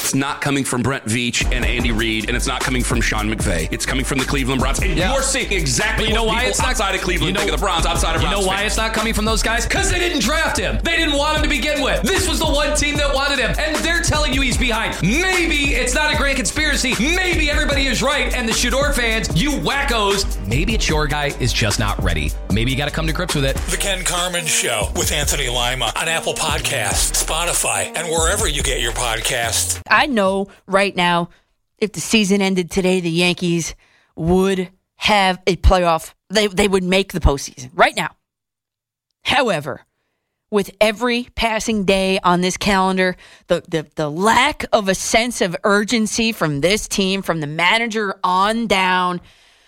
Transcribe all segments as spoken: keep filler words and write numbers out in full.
it's not coming from Brent Veach and Andy Reid, and it's not coming from Sean McVay. It's coming from the Cleveland Browns. And yeah. you're seeing exactly but you know what why people it's not, outside of Cleveland you know, think of the Browns, outside of Browns You know why fans. it's not coming from those guys? Because they didn't draft him. They didn't want him to begin with. This was the one team that wanted him, and they're telling you he's behind. Maybe it's not a grand conspiracy. Maybe everybody is right, and the Shador fans, you wackos, maybe it's your guy is just not ready. Maybe you got to come to grips with it. The Ken Carman Show with Anthony Lima on Apple Podcasts, Spotify, and wherever you get your podcasts. I know right now, if the season ended today, the Yankees would have a playoff. They they would make the postseason right now. However, with every passing day on this calendar, the, the, the lack of a sense of urgency from this team, from the manager on down,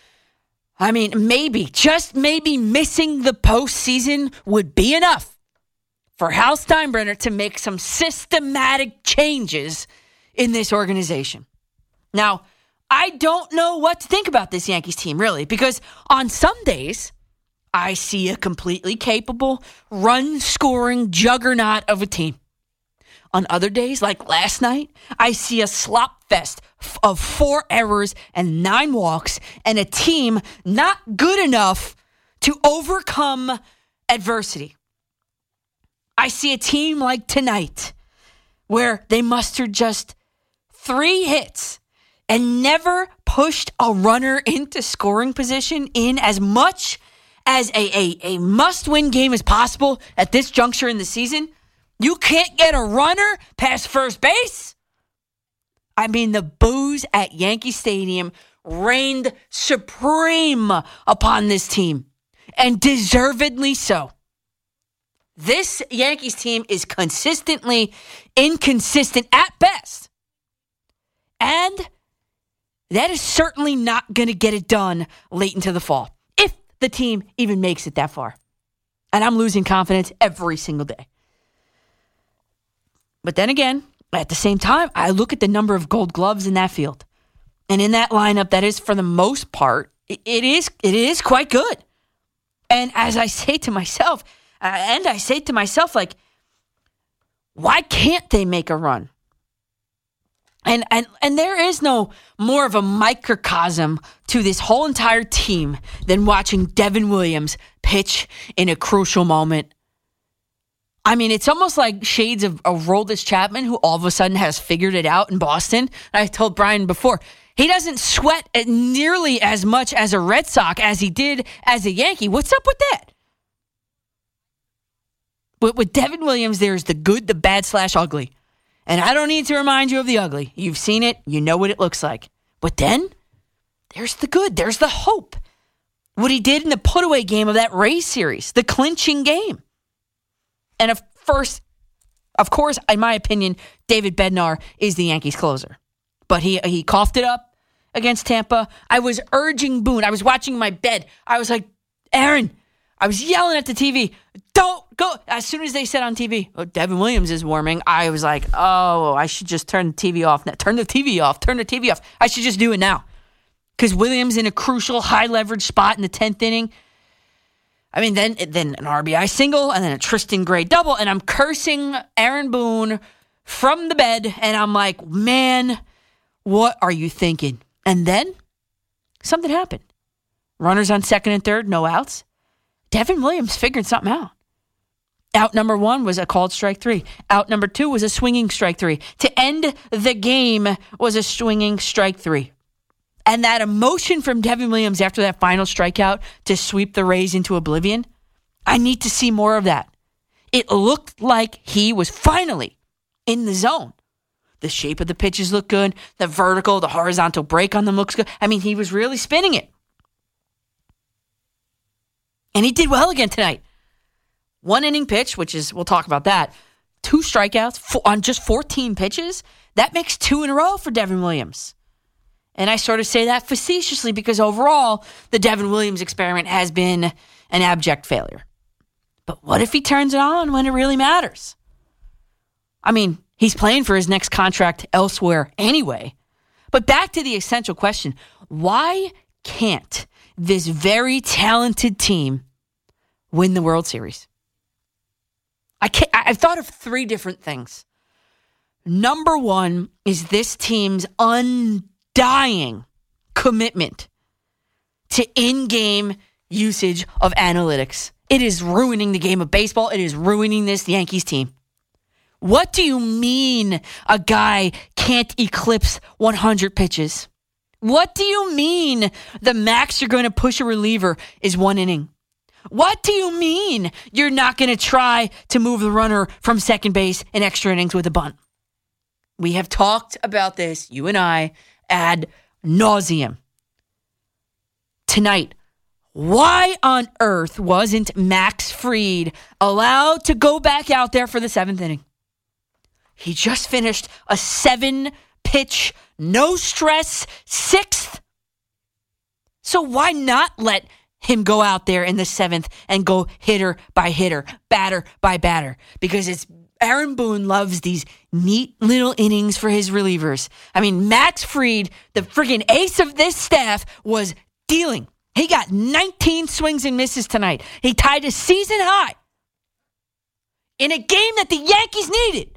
I mean, maybe, just maybe missing the postseason would be enough for Hal Steinbrenner to make some systematic changes in this organization. Now, I don't know what to think about this Yankees team, really, because on some days, I see a completely capable, run-scoring juggernaut of a team. On other days, like last night, I see a slop fest of four errors and nine walks and a team not good enough to overcome adversity. I see a team like tonight where they mustered just three hits and never pushed a runner into scoring position in as much as a, a, a must-win game as possible at this juncture in the season. You can't get a runner past first base? I mean, the boos at Yankee Stadium reigned supreme upon this team, and deservedly so. This Yankees team is consistently inconsistent at best, and that is certainly not going to get it done late into the fall, if the team even makes it that far. And I'm losing confidence every single day. But then again, at the same time, I look at the number of gold gloves in that field. And in that lineup, that is, for the most part, it is it is quite good. And as I say to myself, uh, and I say to myself, like, why can't they make a run? And, and and there is no more of a microcosm to this whole entire team than watching Devin Williams pitch in a crucial moment. I mean, it's almost like shades of, of Aroldis Chapman, who all of a sudden has figured it out in Boston. I told Brian before, he doesn't sweat nearly as much as a Red Sox as he did as a Yankee. What's up with that? But with Devin Williams, there's the good, the bad, slash ugly. And I don't need to remind you of the ugly. You've seen it. You know what it looks like. But then, there's the good. There's the hope. What he did in the put-away game of that Rays series, the clinching game. And of first, of course, in my opinion, David Bednar is the Yankees closer. But he he coughed it up against Tampa. I was urging Boone. I was watching my bed. I was like, Aaron, I was yelling at the T V, don't go. As soon as they said on T V, oh, Devin Williams is warming, I was like, oh, I should just turn the T V off. Turn the T V off. Turn the T V off. I should just do it now. Because Williams in a crucial high-leverage spot in the tenth inning. I mean, then then an R B I single and then a Tristan Gray double, and I'm cursing Aaron Boone from the bed, and I'm like, man, what are you thinking? And then something happened. Runners on second and third, no outs. Devin Williams figured something out. Out number one was a called strike three. Out number two was a swinging strike three. To end the game was a swinging strike three. And that emotion from Devin Williams after that final strikeout to sweep the Rays into oblivion, I need to see more of that. It looked like he was finally in the zone. The shape of the pitches looked good. The vertical, the horizontal break on them looks good. I mean, he was really spinning it. And he did well again tonight. One inning pitch, which is, we'll talk about that. Two strikeouts four, on just fourteen pitches. That makes two in a row for Devin Williams. And I sort of say that facetiously because overall, the Devin Williams experiment has been an abject failure. But what if he turns it on when it really matters? I mean, he's playing for his next contract elsewhere anyway. But back to the essential question, why can't this very talented team win the World Series? I can't, I've thought of three different things. Number one is this team's undying commitment to in-game usage of analytics. It is ruining the game of baseball. It is ruining this Yankees team. What do you mean a guy can't eclipse one hundred pitches? What do you mean the max you're going to push a reliever is one inning? What do you mean you're not going to try to move the runner from second base in extra innings with a bunt? We have talked about this, you and I, ad nauseum. Tonight, why on earth wasn't Max Fried allowed to go back out there for the seventh inning? He just finished a seven-pitch, no-stress sixth. So why not let him go out there in the seventh and go hitter by hitter, batter by batter? Because it's Aaron Boone loves these neat little innings for his relievers. I mean, Max Fried, the friggin' ace of this staff, was dealing. He got nineteen swings and misses tonight. He tied a season high in a game that the Yankees needed.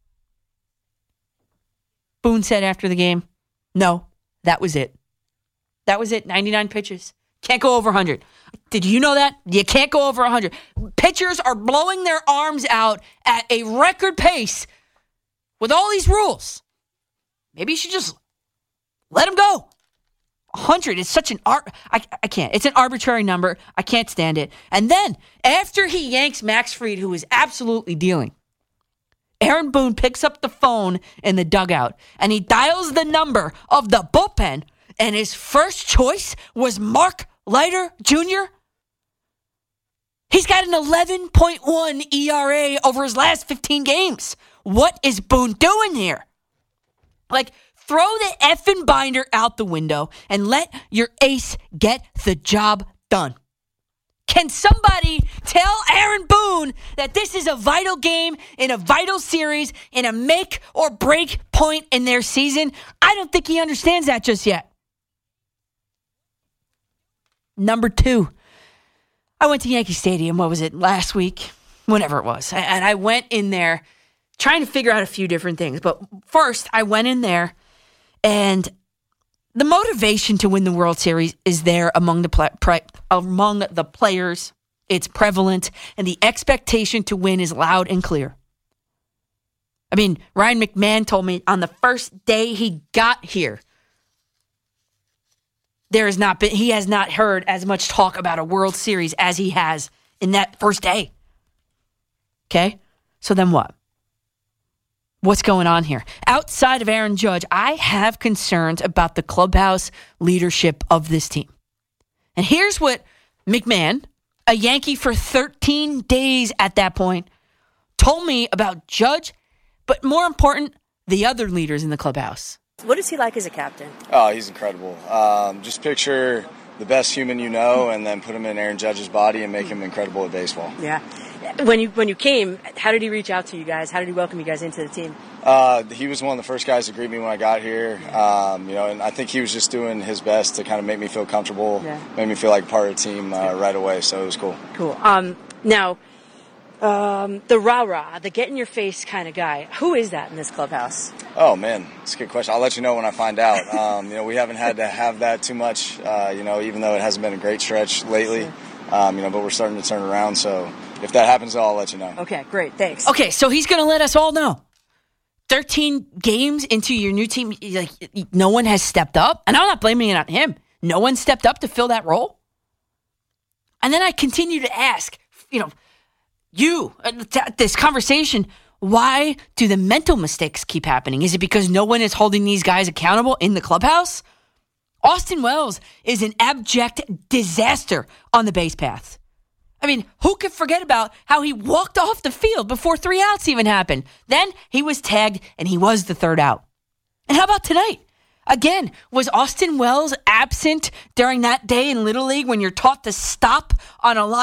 Boone said after the game, no, that was it. That was it, ninety-nine pitches. Can't go over one hundred. Did you know that? You can't go over one hundred. Pitchers are blowing their arms out at a record pace with all these rules. Maybe you should just let them go. one hundred is such an art. I, I can't. It's an arbitrary number. I can't stand it. And then, after he yanks Max Fried, who is absolutely dealing, Aaron Boone picks up the phone in the dugout and he dials the number of the bullpen, and his first choice was Mark Leiter Junior He's got an eleven point one E R A over his last fifteen games. What is Boone doing here? Like, throw the effing binder out the window and let your ace get the job done. Can somebody tell Aaron Boone that this is a vital game in a vital series in a make or break point in their season? I don't think he understands that just yet. Number two, I went to Yankee Stadium, what was it, last week? Whenever it was. And I went in there trying to figure out a few different things. But first, I went in there, and the motivation to win the World Series is there among the pl- pre- among the players. It's prevalent, and the expectation to win is loud and clear. I mean, Ryan McMahon told me on the first day he got here, there has not been he has not heard as much talk about a World Series as he has in that first day. Okay? So then what? What's going on here? Outside of Aaron Judge, I have concerns about the clubhouse leadership of this team. And here's what McMahon, a Yankee for thirteen days at that point, told me about Judge, but more important, the other leaders in the clubhouse. What is he like as a captain? Oh, he's incredible. Um, just picture the best human you know and then put him in Aaron Judge's body and make him incredible at baseball. Yeah. When you when you came, how did he reach out to you guys? How did he welcome you guys into the team? Uh, he was one of the first guys to greet me when I got here. Um, you know, and I think he was just doing his best to kind of make me feel comfortable, yeah. Make me feel like part of the team uh, right away. So it was cool. Cool. Um, now, um, the rah-rah, the get-in-your-face kind of guy, who is that in this clubhouse? Oh, man, that's a good question. I'll let you know when I find out. Um, you know, we haven't had to have that too much, uh, you know, even though it hasn't been a great stretch lately. Um, you know, but we're starting to turn around, so if that happens, I'll let you know. Okay, great, thanks. Okay, so he's going to let us all know. thirteen games into your new team, like no one has stepped up, and I'm not blaming it on him. No one stepped up to fill that role. And then I continue to ask, you know, you, this conversation, why do the mental mistakes keep happening? Is it because no one is holding these guys accountable in the clubhouse? Austin Wells is an abject disaster on the base paths. I mean, who could forget about how he walked off the field before three outs even happened? Then he was tagged, and he was the third out. And how about tonight? Again, was Austin Wells absent during that day in Little League when you're taught to stop on a line?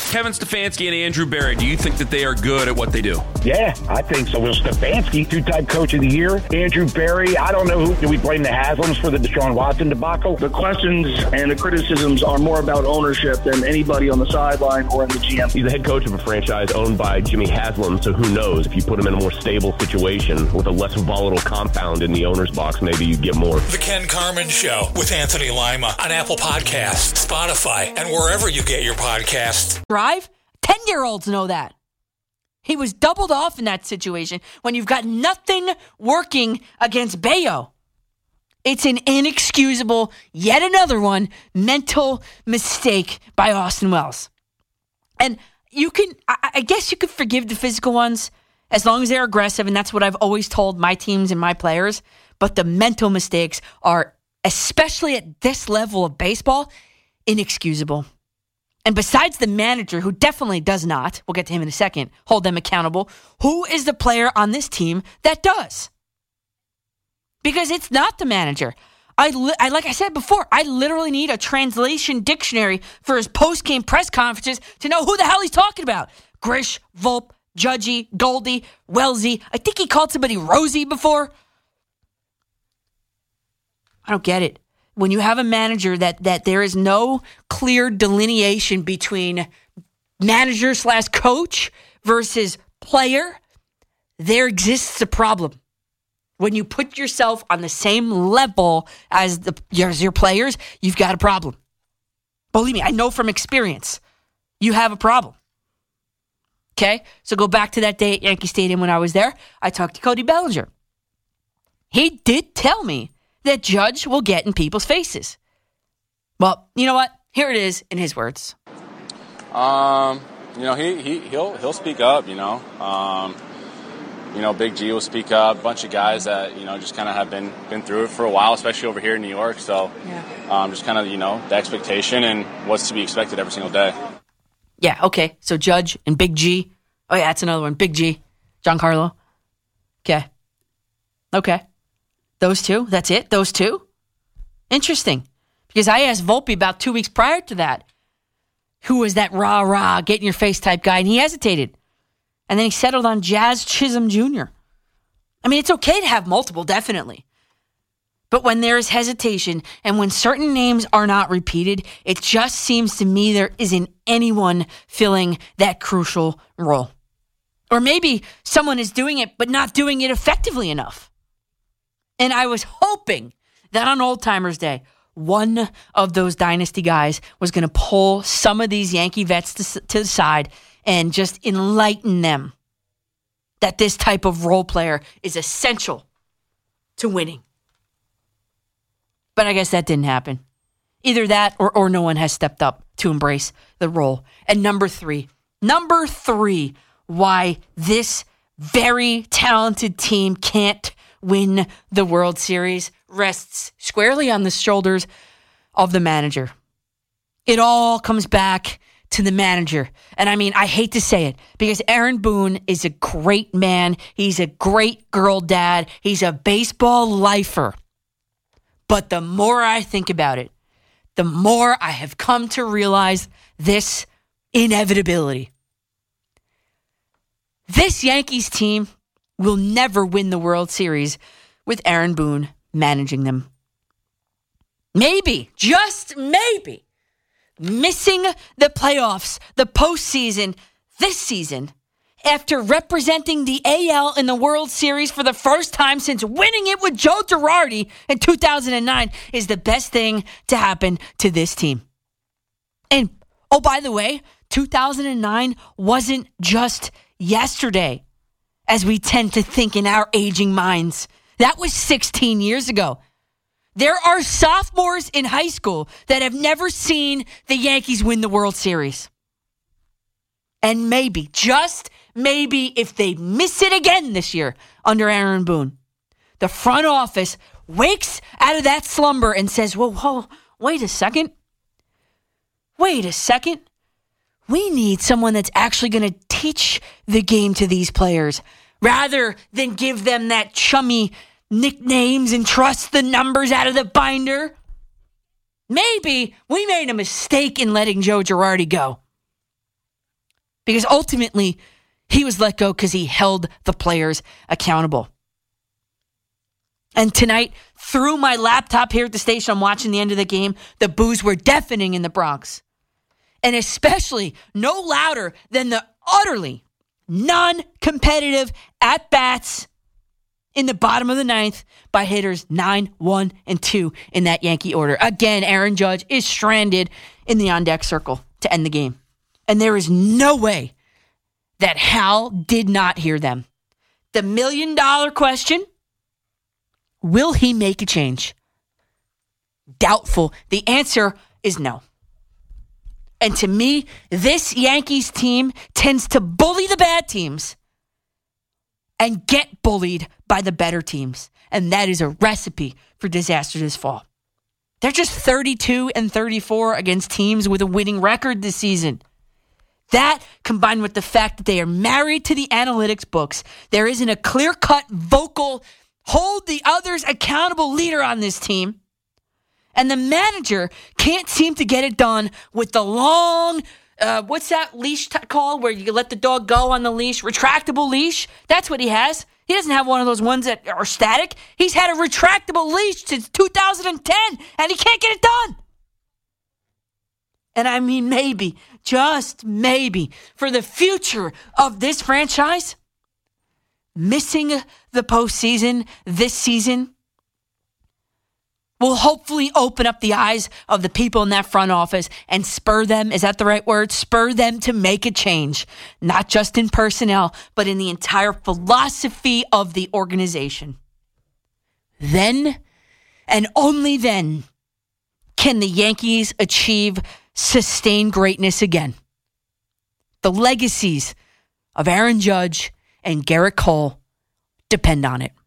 Kevin Stefanski and Andrew Berry, do you think that they are good at what they do? Yeah, I think so. Well, Stefanski, two-time coach of the year. Andrew Berry, I don't know who. Do we blame the Haslams for the Deshaun Watson debacle? The questions and the criticisms are more about ownership than anybody on the sideline or in the G M. He's the head coach of a franchise owned by Jimmy Haslam, so who knows? If you put him in a more stable situation with a less volatile compound in the owner's box, maybe you get more. The Ken Carman Show with Anthony Lima on Apple Podcasts, Spotify, and wherever you get your podcasts. Drive? ten-year-olds know that. He was doubled off in that situation when you've got nothing working against Bayo. It's an inexcusable, yet another one, mental mistake by Austin Wells. And you can, I, I guess you could forgive the physical ones as long as they're aggressive, and that's what I've always told my teams and my players. But the mental mistakes are, especially at this level of baseball, inexcusable. And besides the manager, who definitely does not, we'll get to him in a second, hold them accountable, who is the player on this team that does? Because it's not the manager. I, li- I like I said before, I literally need a translation dictionary for his post-game press conferences to know who the hell he's talking about. Grish, Volpe, Judgy, Goldie, Wellesley. I think he called somebody Rosie before. I don't get it. When you have a manager that that there is no clear delineation between manager slash coach versus player, there exists a problem. When you put yourself on the same level as the as your players, you've got a problem. Believe me, I know from experience, you have a problem. Okay? So go back to that day at Yankee Stadium when I was there. I talked to Cody Bellinger. He did tell me that Judge will get in people's faces. Well, you know what? Here it is in his words. Um, you know, he, he, he'll he'll speak up, you know. Um, you know, Big G will speak up. A bunch of guys that, you know, just kind of have been, been through it for a while, especially over here in New York. So yeah. um, just kind of, you know, the expectation and what's to be expected every single day. Yeah, okay. So Judge and Big G. Oh, yeah, that's another one. Big G. Giancarlo. Okay. Okay. Those two? That's it? Those two? Interesting. Because I asked Volpe about two weeks prior to that, who was that rah-rah, get-in-your-face type guy, and he hesitated. And then he settled on Jazz Chisholm Junior I mean, it's okay to have multiple, definitely. But when there is hesitation and when certain names are not repeated, it just seems to me there isn't anyone filling that crucial role. Or maybe someone is doing it, but not doing it effectively enough. And I was hoping that on Old Timers Day, one of those dynasty guys was going to pull some of these Yankee vets to, to the side and just enlighten them that this type of role player is essential to winning. But I guess that didn't happen. Either that or, or no one has stepped up to embrace the role. And number three, number three, why this very talented team can't win the World Series rests squarely on the shoulders of the manager. It all comes back to the manager. And I mean, I hate to say it because Aaron Boone is a great man. He's a great girl dad. He's a baseball lifer. But the more I think about it, the more I have come to realize this inevitability. This Yankees team will never win the World Series with Aaron Boone managing them. Maybe, just maybe, missing the playoffs, the postseason this season, after representing the A L in the World Series for the first time since winning it with Joe Girardi in two thousand nine, is the best thing to happen to this team. And, oh, by the way, two thousand nine wasn't just yesterday, as we tend to think in our aging minds. That was sixteen years ago. There are sophomores in high school that have never seen the Yankees win the World Series. And maybe, just maybe, if they miss it again this year under Aaron Boone, the front office wakes out of that slumber and says, whoa, whoa, wait a second. Wait a second. We need someone that's actually going to teach the game to these players rather than give them that chummy nicknames and trust the numbers out of the binder. Maybe we made a mistake in letting Joe Girardi go. because ultimately he was let go because he held the players accountable. And tonight, through my laptop here at the station, I'm watching the end of the game. The boos were deafening in the Bronx. And especially no louder than the utterly non-competitive at-bats in the bottom of the ninth by hitters nine, one, and two in that Yankee order. Again, Aaron Judge is stranded in the on-deck circle to end the game. And there is no way that Hal did not hear them. The million-dollar question, will he make a change? Doubtful. The answer is no. And to me, this Yankees team tends to bully the bad teams and get bullied by the better teams. And that is a recipe for disaster this fall. They're just thirty-two and thirty-four against teams with a winning record this season. That, combined with the fact that they are married to the analytics books, there isn't a clear-cut, vocal, hold the others accountable leader on this team. And the manager can't seem to get it done with the long, uh, what's that leash t- called where you let the dog go on the leash? Retractable leash? That's what he has. He doesn't have one of those ones that are static. He's had a retractable leash since two thousand ten, and he can't get it done. And I mean, maybe, just maybe, for the future of this franchise, missing the postseason this season will hopefully open up the eyes of the people in that front office and spur them, is that the right word? Spur them to make a change, not just in personnel, but in the entire philosophy of the organization. Then, and only then, can the Yankees achieve sustained greatness again. The legacies of Aaron Judge and Garrett Cole depend on it.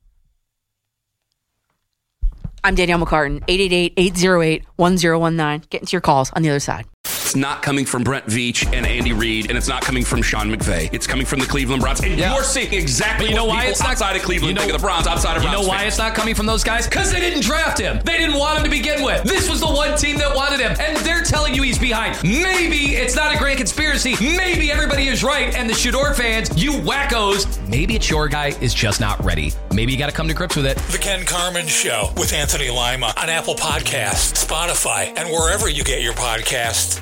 I'm Danielle McCartan, eight eight eight, eight oh eight, one oh one nine. Get into your calls on the other side. It's not coming from Brent Veach and Andy Reid, and it's not coming from Sean McVay. It's coming from the Cleveland Browns. And yeah. you're seeing exactly you know what why people it's not, outside of Cleveland you know, think of the Browns, outside of You Browns know why fans. it's not coming from those guys? Because they didn't draft him. They didn't want him to begin with. This was the one team that wanted him, and they're telling you he's behind. Maybe it's not a grand conspiracy. Maybe everybody is right, and the Shador fans, you wackos, maybe it's your guy is just not ready. Maybe you got to come to grips with it. The Ken Carman Show with Anthony Lima on Apple Podcasts, Spotify, and wherever you get your podcasts.